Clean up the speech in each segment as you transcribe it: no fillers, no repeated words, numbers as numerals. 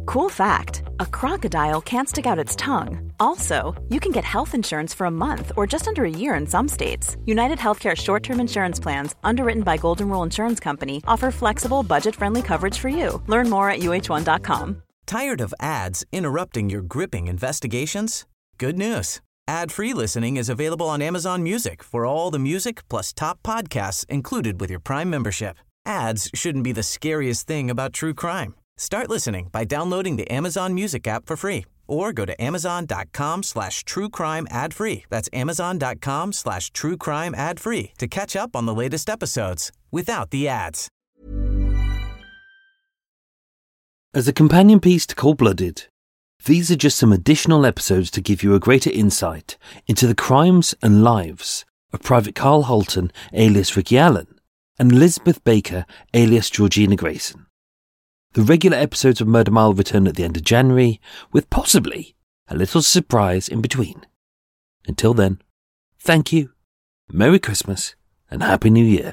Cool fact, a crocodile can't stick out its tongue. Also, you can get health insurance for a month or just under a year in some states. United Healthcare short-term insurance plans, underwritten by Golden Rule Insurance Company, offer flexible, budget-friendly coverage for you. Learn more at uh1.com. Tired of ads interrupting your gripping investigations? Good news. Ad-free listening is available on Amazon Music for all the music plus top podcasts included with your Prime membership. Ads shouldn't be the scariest thing about true crime. Start listening by downloading the Amazon Music app for free or go to amazon.com/truecrime ad-free. That's amazon.com/truecrime ad-free to catch up on the latest episodes without the ads. As a companion piece to Cold-Blooded, these are just some additional episodes to give you a greater insight into the crimes and lives of Private Carl Holton, alias Ricky Allen, and Elizabeth Baker, alias Georgina Grayson. The regular episodes of Murder Mile return at the end of January, with possibly a little surprise in between. Until then, thank you, Merry Christmas, and Happy New Year.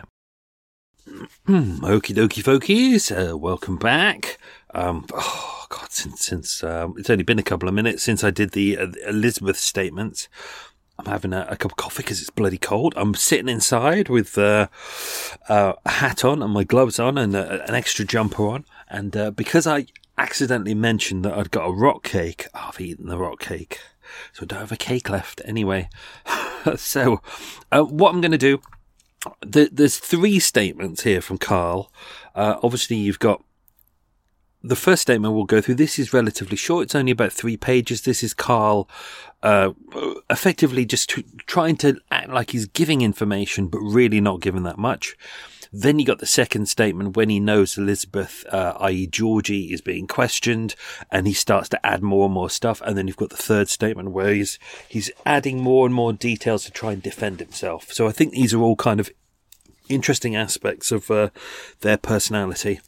Okie dokie folkies, welcome back. Since it's only been a couple of minutes since I did the Elizabeth statements. I'm having a cup of coffee because it's bloody cold. I'm sitting inside with a hat on and my gloves on and an extra jumper on. And because I accidentally mentioned that I'd got a rock cake, I've eaten the rock cake. So I don't have a cake left anyway. So what I'm going to do, there's 3 statements here from Carl. Obviously, you've got the first statement we'll go through. This is relatively short. It's only about 3 pages. This is Carl effectively just trying to act like he's giving information, but really not giving that much. Then you got the second statement when he knows Elizabeth, i.e. Georgie, is being questioned, and he starts to add more and more stuff. And then you've got the third statement where he's adding more and more details to try and defend himself. So I think these are all kind of interesting aspects of their personality.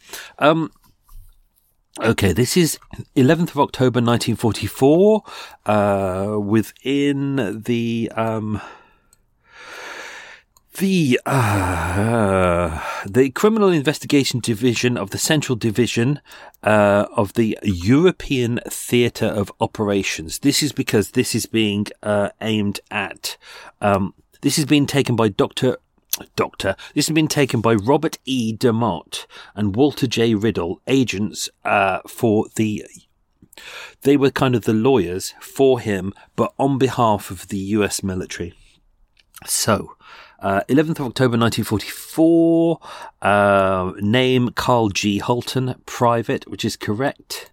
Okay, this is 11th of October 1944, within the Criminal Investigation Division of the Central Division of the European Theatre of Operations. This is because this is being aimed at, this is being taken by this has been taken by Robert E. DeMott and Walter J. Riddle, agents they were kind of the lawyers for him, but on behalf of the US military. So, 11th of October 1944, name Carl G. Holton, private, which is correct.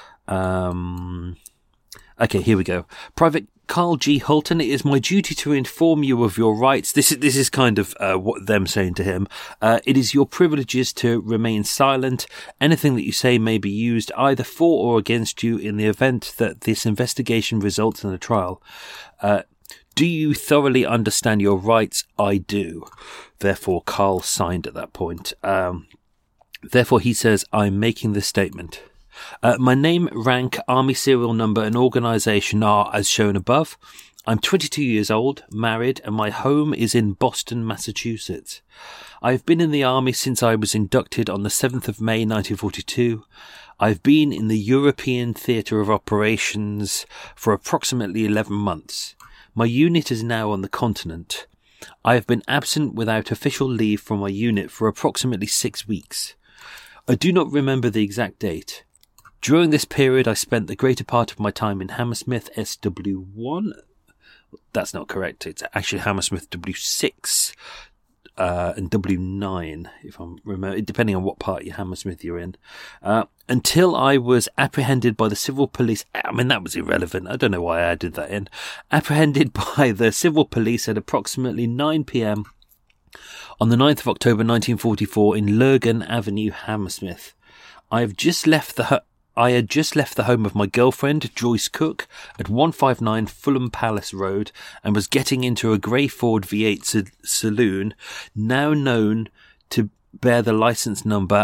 Okay, here we go. Private Carl G. Holton, it is my duty to inform you of your rights. This is kind of what them saying to him. It is your privileges to remain silent. Anything that you say may be used either for or against you in the event that this investigation results in a trial. Do you thoroughly understand your rights? I do. Therefore, Carl signed at that point. Therefore, he says, I'm making this statement. My name, rank, army serial number and organisation are as shown above. I'm 22 years old, married, and my home is in Boston, Massachusetts. I've been in the army since I was inducted on the 7th of May 1942. I've been in the European Theatre of Operations for approximately 11 months. My unit is now on the continent. I have been absent without official leave from my unit for approximately 6 weeks. I do not remember the exact date. During this period, I spent the greater part of my time in Hammersmith SW1. That's not correct. It's actually Hammersmith W6 and W9, if I'm remember, depending on what part of Hammersmith you're in. Until I was apprehended by the civil police. I mean, that was irrelevant. I don't know why I added that in. Apprehended by the civil police at approximately 9 p.m. on the 9th of October 1944 in Lurgan Avenue, Hammersmith. I had just left the home of my girlfriend, Joyce Cook, at 159 Fulham Palace Road and was getting into a grey Ford V8 saloon, now known to bear the licence number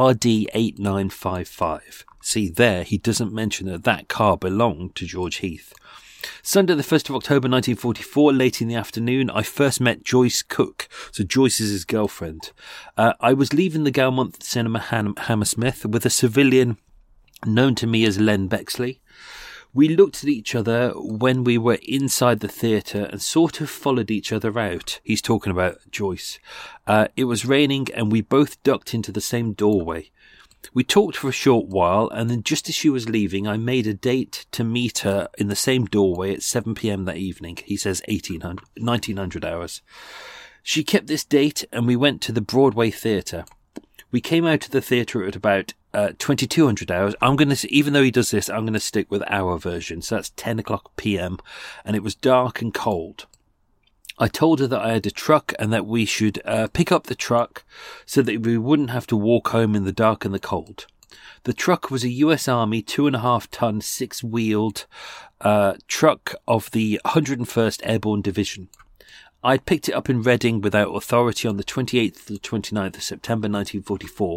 RD8955. See there, he doesn't mention that car belonged to George Heath. Sunday the 1st of October 1944, late in the afternoon, I first met Joyce Cook. So Joyce is his girlfriend. I was leaving the Gaumont Cinema Hammersmith with a civilian known to me as Len Bexley. We looked at each other when we were inside the theatre and sort of followed each other out. He's talking about Joyce. It was raining and we both ducked into the same doorway. We talked for a short while, and then just as she was leaving, I made a date to meet her in the same doorway at 7 p.m. that evening. He says 1900 hours. She kept this date and we went to the Broadway Theatre. We came out of the theatre at about 2200 hours. Even though he does this, I'm going to stick with our version. So that's 10 o'clock p.m. and it was dark and cold. I told her that I had a truck and that we should pick up the truck so that we wouldn't have to walk home in the dark and the cold. The truck was a US Army 2.5-ton, 6-wheeled truck of the 101st Airborne Division. I'd picked it up in Reading without authority on the 28th to the 29th of September 1944.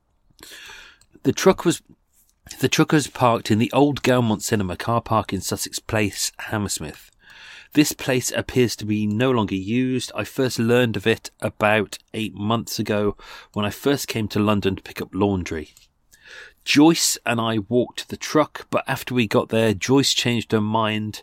The truck was parked in the old Gaumont Cinema car park in Sussex Place, Hammersmith. This place appears to be no longer used. I first learned of it about 8 months ago when I first came to London to pick up laundry. Joyce and I walked to the truck, but after we got there, Joyce changed her mind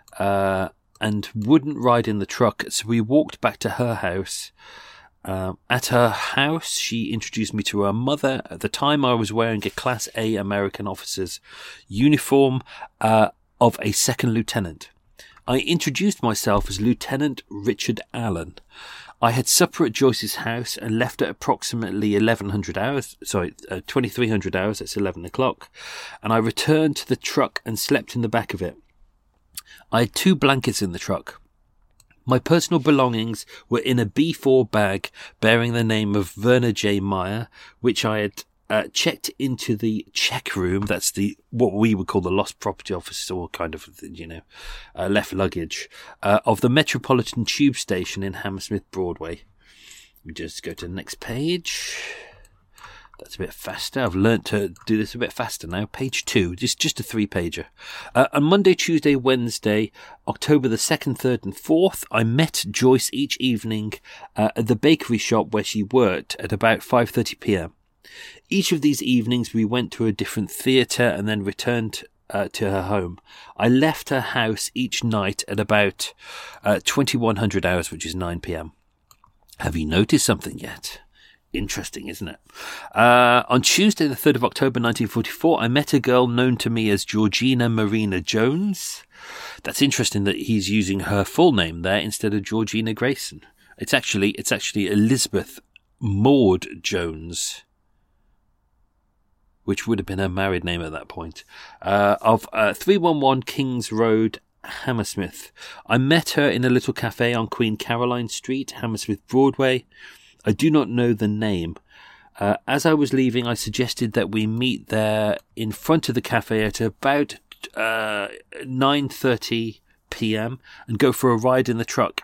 and wouldn't ride in the truck, so we walked back to her house. At her house, she introduced me to her mother. At the time, I was wearing a Class A American officer's uniform of a second lieutenant. I introduced myself as Lieutenant Richard Allen. I had supper at Joyce's house and left at approximately 2300 hours, that's 11 o'clock, and I returned to the truck and slept in the back of it. I had 2 blankets in the truck. My personal belongings were in a B4 bag bearing the name of Werner J. Meyer, which I had checked into the check room. That's what we would call the lost property office, or kind of, left luggage, of the Metropolitan Tube Station in Hammersmith Broadway. We just go to the next page. That's a bit faster. I've learnt to do this a bit faster now. Page 2, just a 3-pager. On Monday, Tuesday, Wednesday, October the 2nd, 3rd and 4th, I met Joyce each evening at the bakery shop where she worked at about 5:30 p.m. Each of these evenings we went to a different theatre and then returned to her home. I left her house each night at about 2100 hours, which is 9 p.m. Have you noticed something yet? Interesting, isn't it? On Tuesday, the 3rd of October 1944, I met a girl known to me as Georgina Marina Jones. That's interesting that he's using her full name there instead of Georgina Grayson. It's actually Elizabeth Maud Jones, which would have been her married name at that point, of 311 Kings Road, Hammersmith. I met her in a little cafe on Queen Caroline Street, Hammersmith Broadway. I do not know the name. As I was leaving, I suggested that we meet there in front of the cafe at about 9:30 p.m. and go for a ride in the truck.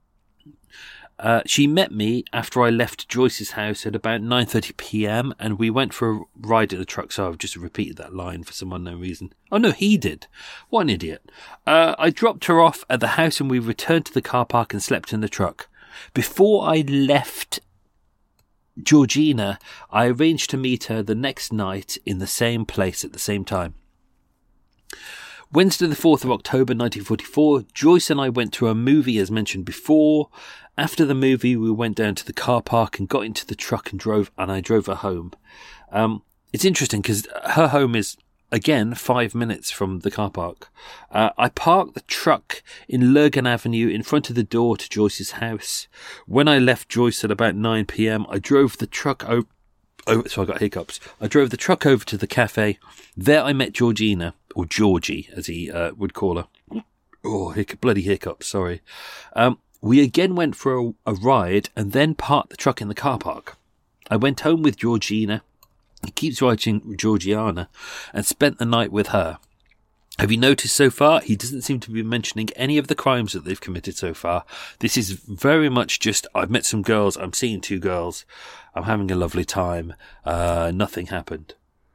She met me after I left Joyce's house at about 9:30 p.m. and we went for a ride in the truck. So I've just repeated that line for some unknown reason. Oh no, he did. What an idiot. I dropped her off at the house and we returned to the car park and slept in the truck. Before I left Georgina, I arranged to meet her the next night in the same place at the same time. Wednesday the 4th of October 1944, Joyce and I went to a movie as mentioned before. After the movie, we went down to the car park and got into the truck and I drove her home. It's interesting because her home is, again, 5 minutes from the car park. I parked the truck in Lurgan Avenue in front of the door to Joyce's house. When I left Joyce at about 9 p.m, I drove the truck over. So I got hiccups. I drove the truck over to the cafe. There I met Georgina, or Georgie, as he would call her. Oh, bloody hiccups, sorry. We again went for a ride and then parked the truck in the car park. I went home with Georgina. He keeps writing Georgiana, and spent the night with her. Have you noticed so far? He doesn't seem to be mentioning any of the crimes that they've committed so far. This is very much just, I've met some girls, I'm seeing 2 girls, I'm having a lovely time, nothing happened.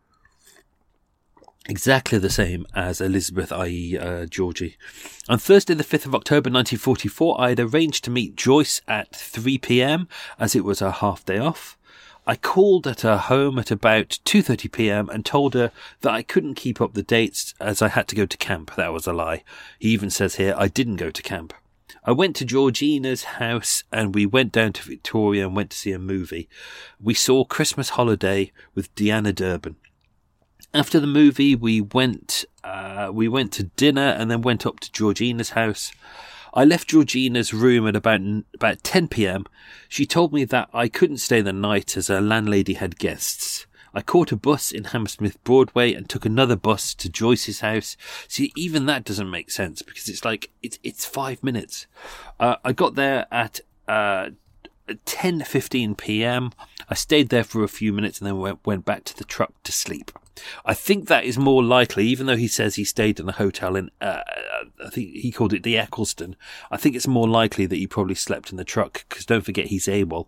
Exactly the same as Elizabeth, i.e. Georgie. On Thursday the 5th of October 1944, I had arranged to meet Joyce at 3 p.m, as it was her half day off. I called at her home at about 2:30 p.m. and told her that I couldn't keep up the dates as I had to go to camp. That was a lie. He even says here I didn't go to camp. I went to Georgina's house and we went down to Victoria and went to see a movie. We saw Christmas Holiday with Deanna Durbin. After the movie, we went to dinner and then went up to Georgina's house. I left Georgina's room at about 10 p.m. She told me that I couldn't stay the night as her landlady had guests. I caught a bus in Hammersmith Broadway and took another bus to Joyce's house. See, even that doesn't make sense because it's like, it's 5 minutes. I got there at 10:15 p.m. I stayed there for a few minutes and then went back to the truck to sleep. I think that is more likely, even though he says he stayed in a hotel in, I think he called it the Eccleston. I think it's more likely that he probably slept in the truck because don't forget he's AWOL.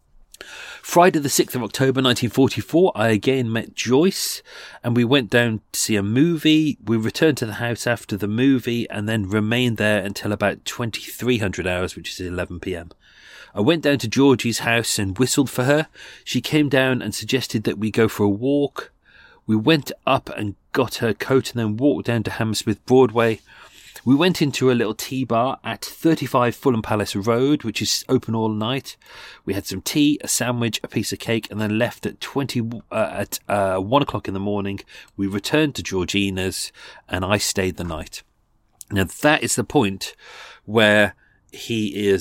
Friday the 6th of October 1944, I again met Joyce and we went down to see a movie. We returned to the house after the movie and then remained there until about 2300 hours, which is 11 p.m. I went down to Georgie's house and whistled for her. She came down and suggested that we go for a walk. We went up and got her coat and then walked down to Hammersmith Broadway. We went into a little tea bar at 35 Fulham Palace Road, which is open all night. We had some tea, a sandwich, a piece of cake, and then left at 1 o'clock in the morning. We returned to Georgina's and I stayed the night. Now that is the point where he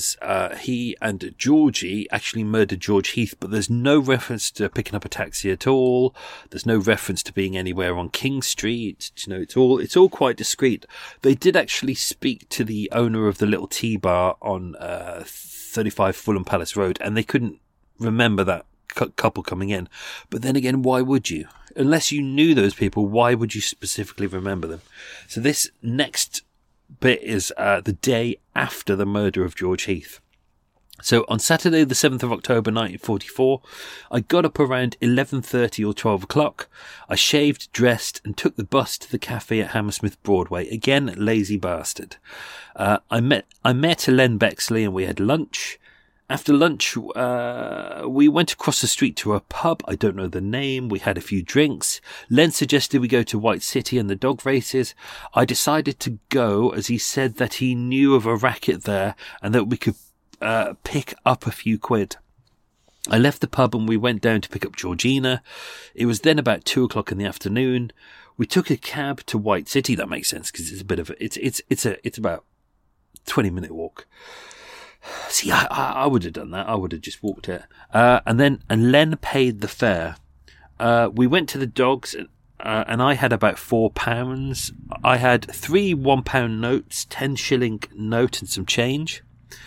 and Georgie actually murdered George Heath, but there's no reference to picking up a taxi at all. There's no reference to being anywhere on King Street. You know, it's all quite discreet. They did actually speak to the owner of the little tea bar on 35 Fulham Palace Road, and they couldn't remember that couple coming in. But then again, why would you? Unless you knew those people, why would you specifically remember them? So this next bit is the day after the murder of George Heath. So on Saturday the 7th of October 1944, I got up around 11:30 or 12 o'clock. I shaved, dressed and took the bus to the cafe at Hammersmith Broadway. Again, lazy bastard. I met Len Bexley and we had lunch. After lunch, we went across the street to a pub. I don't know the name. We had a few drinks. Len suggested we go to White City and the dog races. I decided to go as he said that he knew of a racket there and that we could pick up a few quid. I left the pub and we went down to pick up Georgina. It was then about 2 o'clock in the afternoon. We took a cab to White City. That makes sense because it's a bit of it's about 20-minute walk. See, I would have done that. I would have just walked it. And Len paid the fare. We went to the dogs and I had about £4. I had 3 £1 notes, 10 shilling note and some change.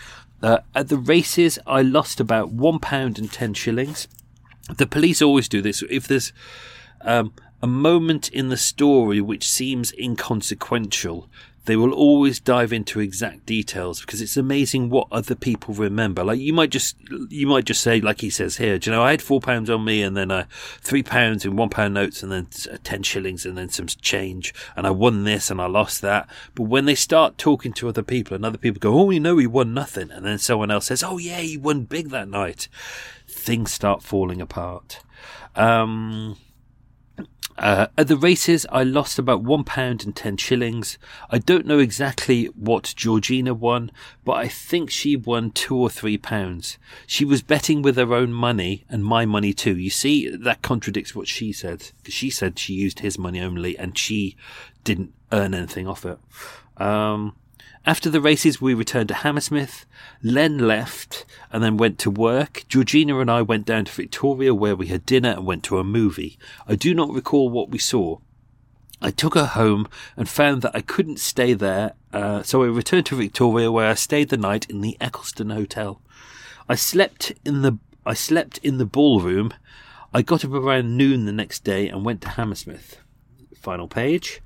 At the races, I lost about £1 and 10 shillings. The police always do this. If there's a moment in the story which seems inconsequential, they will always dive into exact details because it's amazing what other people remember. Like you might just say, like he says here, do you know, I had £4 on me and then £3 in £1 notes and then 10 shillings and then some change and I won this and I lost that. But when they start talking to other people and other people go, oh, you know, he won nothing. And then someone else says, oh yeah, he won big that night. Things start falling apart. At the races, I lost about £1 and 10 shillings. I don't know exactly what Georgina won, but I think she won £2 or £3. She was betting with her own money and my money too. You see, that contradicts what she said. Because she said she used his money only and she didn't earn anything off it. After the races, we returned to Hammersmith. Len left and then went to work. Georgina and I went down to Victoria where we had dinner and went to a movie. I do not recall what we saw. I took her home and found that I couldn't stay there, so I returned to Victoria where I stayed the night in the Eccleston Hotel. I slept in the ballroom. I got up around noon the next day and went to Hammersmith. Final page.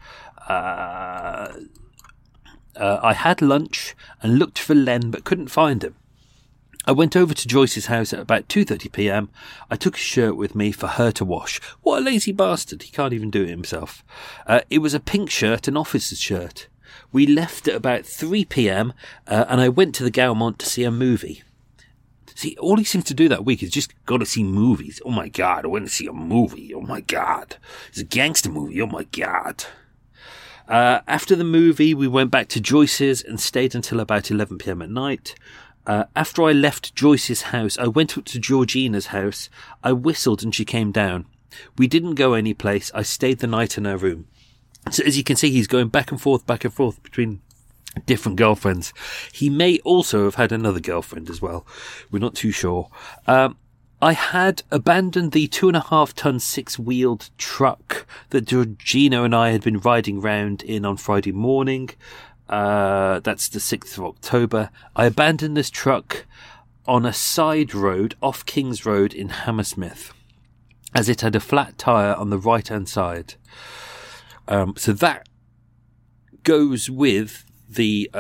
I had lunch and looked for Len but couldn't find him. I went over to Joyce's house at about 2:30 p.m. I took a shirt with me for her to wash. What a lazy bastard. He can't even do it himself. It was a pink shirt, an officer's shirt. We left at about 3 p.m. And I went to the Gaumont to see a movie. See, all he seems to do that week is just go to see movies. Oh my God, I went to see a movie. Oh my God. It's a gangster movie. Oh my God. After the movie, we went back to Joyce's and stayed until about 11 p.m. at night. After I left Joyce's house, I went up to Georgina's house. I whistled and she came down. We didn't go any place. I stayed the night in her room. So as you can see, he's going back and forth between different girlfriends. He may also have had another girlfriend as well. We're not too sure. I had abandoned the 2.5-ton 6-wheeled truck that Georgina and I had been riding round in on Friday morning. That's the 6th of October. I abandoned this truck on a side road off King's Road in Hammersmith, as it had a flat tyre on the right-hand side. So that goes with the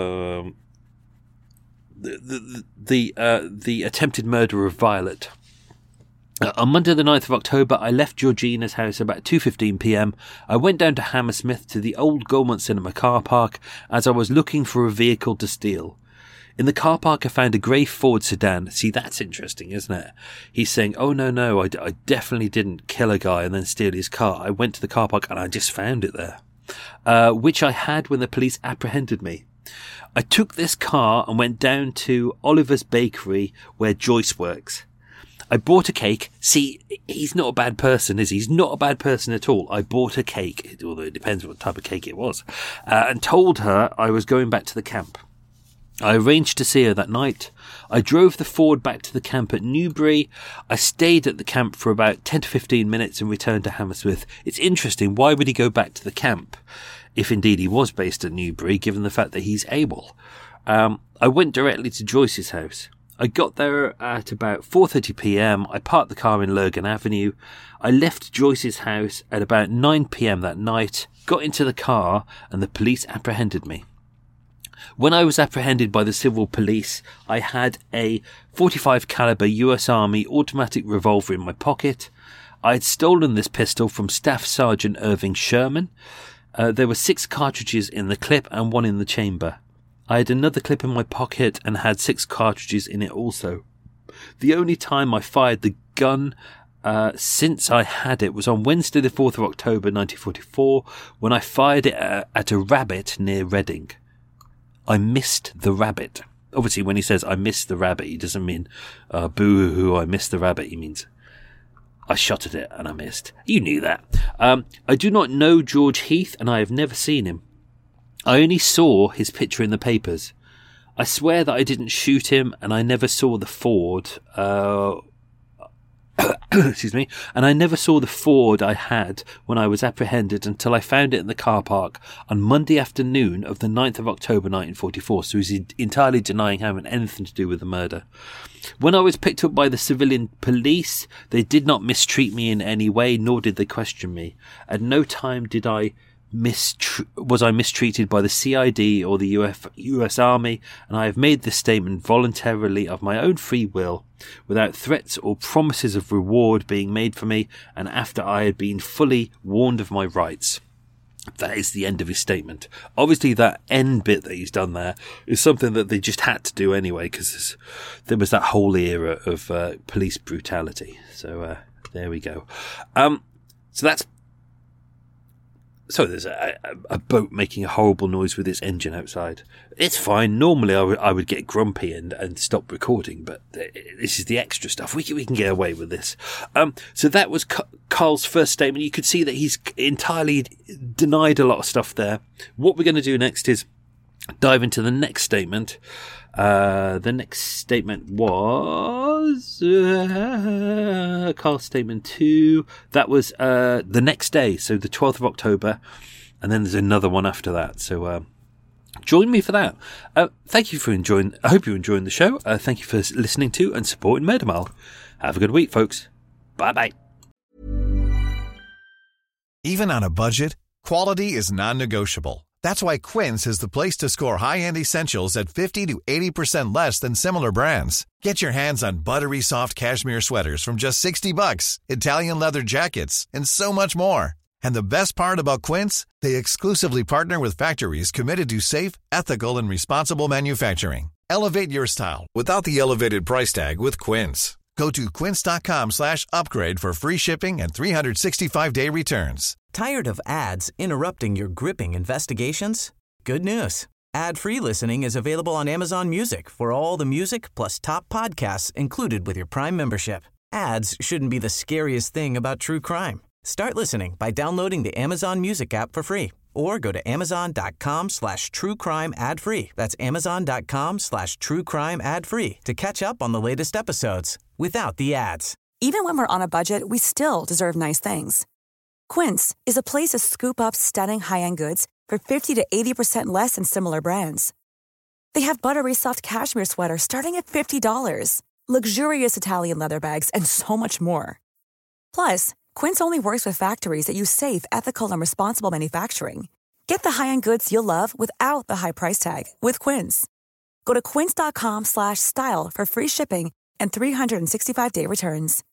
attempted murder of Violet. On Monday the 9th of October, I left Georgina's house about 2:15 p.m. I went down to Hammersmith to the old Gaumont Cinema car park as I was looking for a vehicle to steal. In the car park, I found a grey Ford sedan. See, that's interesting, isn't it? He's saying, oh, no, I definitely didn't kill a guy and then steal his car. I went to the car park and I just found it there, which I had when the police apprehended me. I took this car and went down to Oliver's Bakery, where Joyce works. I bought a cake. See, he's not a bad person, is he? He's not a bad person at all. I bought a cake, although it depends what type of cake it was, and told her I was going back to the camp. I arranged to see her that night. I drove the Ford back to the camp at Newbury. I stayed at the camp for about 10 to 15 minutes and returned to Hammersmith. It's interesting. Why would he go back to the camp, if indeed he was based at Newbury, given the fact that he's able? I went directly to Joyce's house. I got there at about 4:30 p.m. I parked the car in Lurgan Avenue. I left Joyce's house at about 9 p.m. that night, got into the car, and the police apprehended me. When I was apprehended by the civil police, I had a .45 caliber US Army automatic revolver in my pocket. I had stolen this pistol from Staff Sergeant Irving Sherman. There were 6 cartridges in the clip and 1 in the chamber. I had another clip in my pocket and had 6 cartridges in it also. The only time I fired the gun since I had it was on Wednesday the 4th of October 1944, when I fired it at a rabbit near Reading. I missed the rabbit. Obviously, when he says I missed the rabbit, he doesn't mean boo-hoo, I missed the rabbit. He means I shot at it and I missed. You knew that. I do not know George Heath, and I have never seen him. I only saw his picture in the papers. I swear that I didn't shoot him, and I never saw the Ford. Excuse me. And I never saw the Ford I had when I was apprehended until I found it in the car park on Monday afternoon of the 9th of October 1944. So he's entirely denying having anything to do with the murder. When I was picked up by the civilian police, they did not mistreat me in any way, nor did they question me. At no time did was I mistreated by the CID or the US Army, and I have made this statement voluntarily of my own free will, without threats or promises of reward being made for me, and after I had been fully warned of my rights. That is the end of his statement. Obviously, that end bit that he's done there is something that they just had to do anyway, because there was that whole era of police brutality. So there we go. So there's a boat making a horrible noise with its engine outside. It's fine. Normally I would get grumpy and stop recording, but this is the extra stuff. We can get away with this. So that was Carl's first statement. You could see that he's entirely denied a lot of stuff there. What we're going to do next is dive into the next statement. The next statement was Carl's statement 2. That was the next day, so the 12th of October, and then there's another one after that. So join me for that. Thank you for enjoying. I hope you're enjoying the show. Thank you for listening to and supporting Murder Mile. Have a good week, folks. Bye bye. Even on a budget, quality is non-negotiable. That's why Quince is the place to score high-end essentials at 50 to 80% less than similar brands. Get your hands on buttery soft cashmere sweaters from just $60, Italian leather jackets, and so much more. And the best part about Quince, they exclusively partner with factories committed to safe, ethical, and responsible manufacturing. Elevate your style without the elevated price tag with Quince. Go to quince.com/upgrade for free shipping and 365-day returns. Tired of ads interrupting your gripping investigations? Good news. Ad-free listening is available on Amazon Music for all the music plus top podcasts included with your Prime membership. Ads shouldn't be the scariest thing about true crime. Start listening by downloading the Amazon Music app for free or go to amazon.com/truecrime ad-free. That's amazon.com/truecrime ad-free to catch up on the latest episodes without the ads. Even when we're on a budget, we still deserve nice things. Quince is a place to scoop up stunning high-end goods for 50 to 80% less than similar brands. They have buttery soft cashmere sweaters starting at $50, luxurious Italian leather bags, and so much more. Plus, Quince only works with factories that use safe, ethical, and responsible manufacturing. Get the high-end goods you'll love without the high price tag with Quince. Go to quince.com/style for free shipping and 365-day returns.